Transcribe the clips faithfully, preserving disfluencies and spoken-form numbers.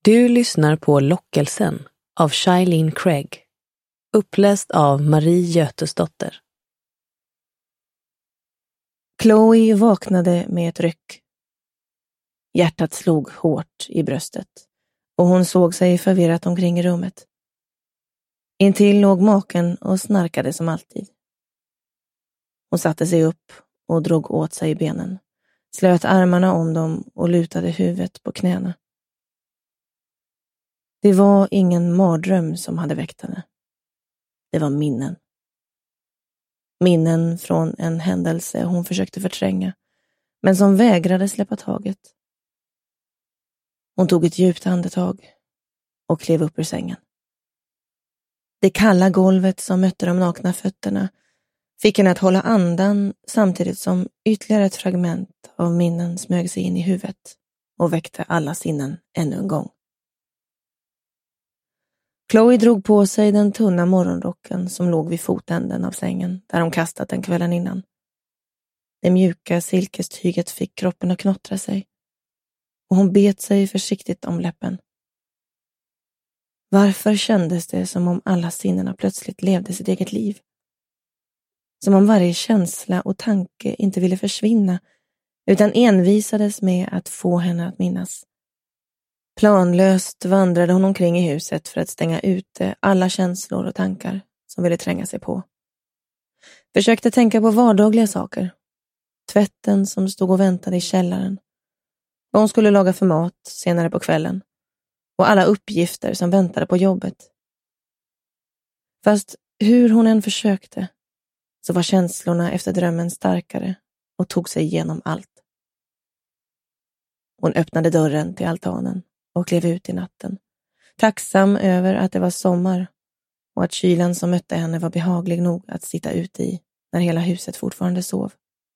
Du lyssnar på Lockelsen av Shailene Craig, uppläst av Marie Götesdotter. Chloe vaknade med ett ryck. Hjärtat slog hårt i bröstet och hon såg sig förvirrat omkring i rummet. Intill låg maken och snarkade som alltid. Hon satte sig upp och drog åt sig benen, slöt armarna om dem och lutade huvudet på knäna. Det var ingen mardröm som hade väckt henne. Det var minnen. Minnen från en händelse hon försökte förtränga, men som vägrade släppa taget. Hon tog ett djupt andetag och klev upp ur sängen. Det kalla golvet som mötte de nakna fötterna fick henne att hålla andan samtidigt som ytterligare ett fragment av minnen smög sig in i huvudet och väckte alla sinnen ännu en gång. Chloe drog på sig den tunna morgonrocken som låg vid fotänden av sängen där hon kastat den kvällen innan. Det mjuka silkestyget fick kroppen att knottra sig och hon bet sig försiktigt om läppen. Varför kändes det som om alla sinnena plötsligt levde sitt eget liv? Som om varje känsla och tanke inte ville försvinna utan envisades med att få henne att minnas. Planlöst vandrade hon omkring i huset för att stänga ute alla känslor och tankar som ville tränga sig på. Försökte tänka på vardagliga saker. Tvätten som stod och väntade i källaren. Vad hon skulle laga för mat senare på kvällen. Och alla uppgifter som väntade på jobbet. Fast hur hon än försökte så var känslorna efter drömmen starkare och tog sig igenom allt. Hon öppnade dörren till altanen och klev ut i natten, tacksam över att det var sommar och att kylan som mötte henne var behaglig nog att sitta ute i när hela huset fortfarande sov.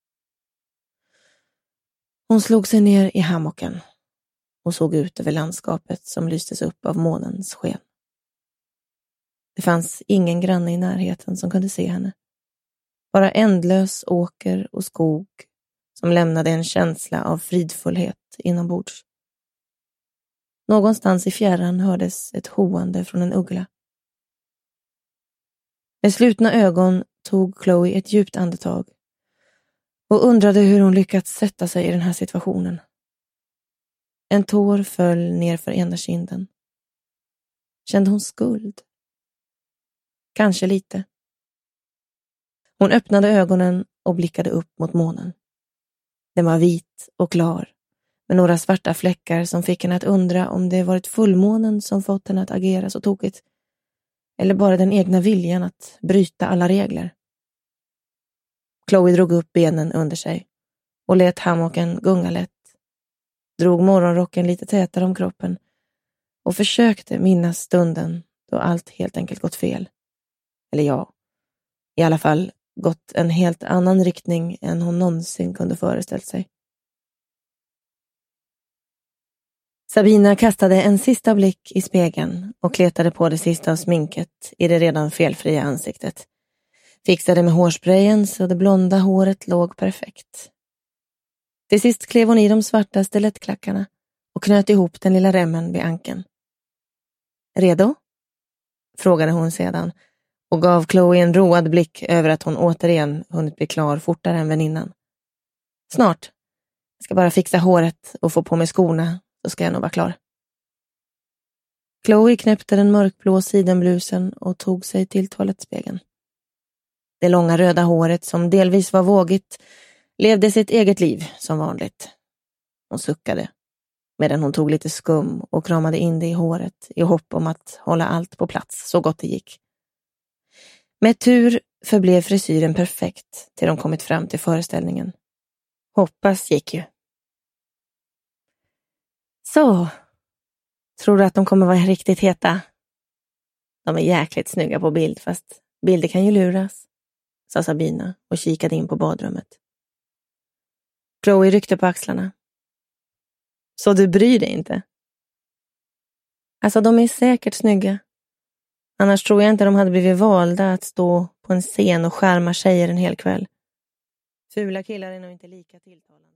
Hon slog sig ner i hammocken och såg ut över landskapet som lystes upp av månens sken. Det fanns ingen granne i närheten som kunde se henne. Bara ändlös åker och skog som lämnade en känsla av fridfullhet inombords. Någonstans i fjärran hördes ett hoande från en uggla. Med slutna ögon tog Chloe ett djupt andetag och undrade hur hon lyckats sätta sig i den här situationen. En tår föll ner för ena kinden. Kände hon skuld? Kanske lite. Hon öppnade ögonen och blickade upp mot månen. Den var vit och klar, med några svarta fläckar som fick henne att undra om det varit fullmånen som fått henne att agera så tokigt, eller bara den egna viljan att bryta alla regler. Chloe drog upp benen under sig och lät hammocken gunga lätt, drog morgonrocken lite tätare om kroppen och försökte minnas stunden då allt helt enkelt gått fel. Eller ja, i alla fall gått en helt annan riktning än hon någonsin kunde föreställt sig. Sabina kastade en sista blick i spegeln och kletade på det sista av sminket i det redan felfria ansiktet. Fixade med hårsprayen så det blonda håret låg perfekt. Till sist klev hon i de svarta stilettklackarna och knöt ihop den lilla remmen vid ankeln. Redo? Frågade hon sedan och gav Chloe en road blick över att hon återigen hunnit bli klar fortare än väninnan. Snart. Jag ska bara fixa håret och få på mig skorna, så ska jag nog vara klar. Chloe knäppte den mörkblå sidenblusen och tog sig till toalettspegeln. Det långa röda håret som delvis var vågigt levde sitt eget liv som vanligt. Hon suckade medan hon tog lite skum och kramade in det i håret i hopp om att hålla allt på plats så gott det gick. Med tur förblev frisyren perfekt till de kommit fram till föreställningen. Hoppas gick ju. Så, tror du att de kommer vara riktigt heta? De är jäkligt snygga på bild, fast bilder kan ju luras, sa Sabina och kikade in på badrummet. Chloe ryckte på axlarna. Så du bryr dig inte? Alltså, de är säkert snygga. Annars tror jag inte de hade blivit valda att stå på en scen och skärma tjejer en hel kväll. Fula killar är nog inte lika tilltalande.